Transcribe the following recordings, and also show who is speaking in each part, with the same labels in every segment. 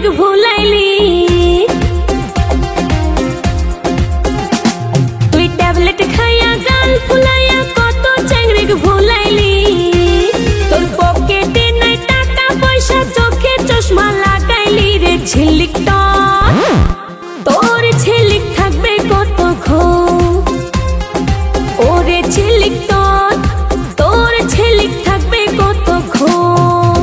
Speaker 1: ভুলাইলি তুই ট্যাবলেট খাইয়া গাল ফুলাইয়া কত চ্যাংড়িক ভুলাইলি তোর পকেটে নাই টাকা পয়সা চোখে চশমা লাগাইলি রে ঝিলিক তোর ঝিলিক থাকবে কতক্ষণ ওরে ঝিলিক তোর ঝিলিক থাকবে কতক্ষণ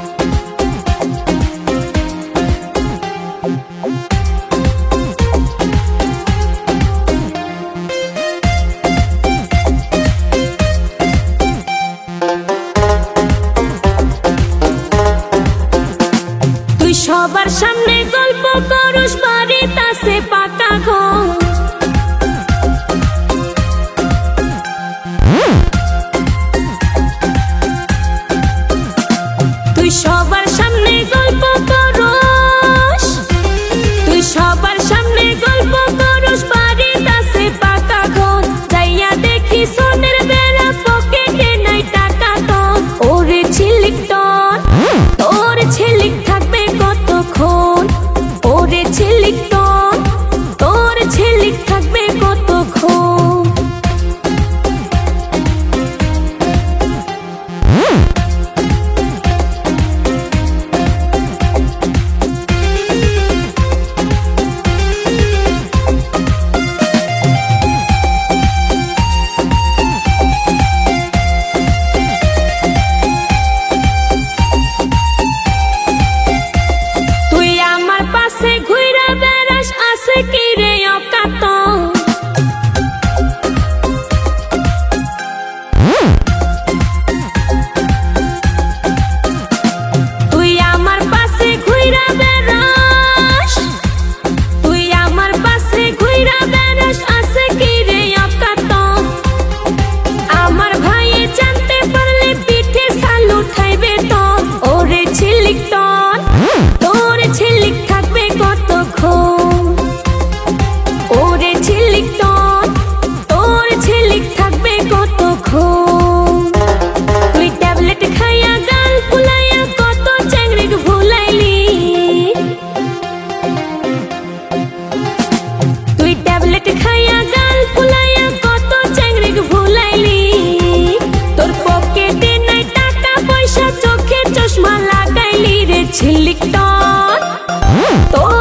Speaker 1: তুই সবার সামনে গল্প করস বাড়িতে আছে পাকা ঘর তুই সবার সামনে গল্প করস তুই সবার সামনে গল্প করস বাড়িতে আছে পাকা ঘর যাইয়া দেখি সোনের বেড়া পকেটে নাই টাকা তোর ওরে ঝিলিক তোর ঝিলিক থাকবে কতক্ষণ ওরে ঝিলিক তোর ঝিলিক থাকবে কতক্ষণ তুই আমার পাশে ঘুইরা বেড়াস আছে কি রে অকাত তুই আমার পাশে ঘুইরা বেড়াস তুই আমার পাশে ঘুইরা বেড়াস আছে কি রে অকাত আমার ভাইয়ে জানতে পারলে পিঠে ছাল উঠাইবে তোর ওরে ঝিলিক তোর ঝিলিক থাকবে কতক্ষণ ওরে ঝিলিক তোর ঝিলিক থাকবে কতক্ষণ তুই ট্যাবলেট খাইয়া গাল ফুলাইয়া কত চ্যাংড়িক ভুলাইলি তুই ট্যাবলেট খাইয়া গাল ফুলাইয়া কত চ্যাংড়িক ভুলাইলি তোর পকেটে নাই টাকা পয়সা চোখে চশমা লাগাইলি রে ঝিলিক তোর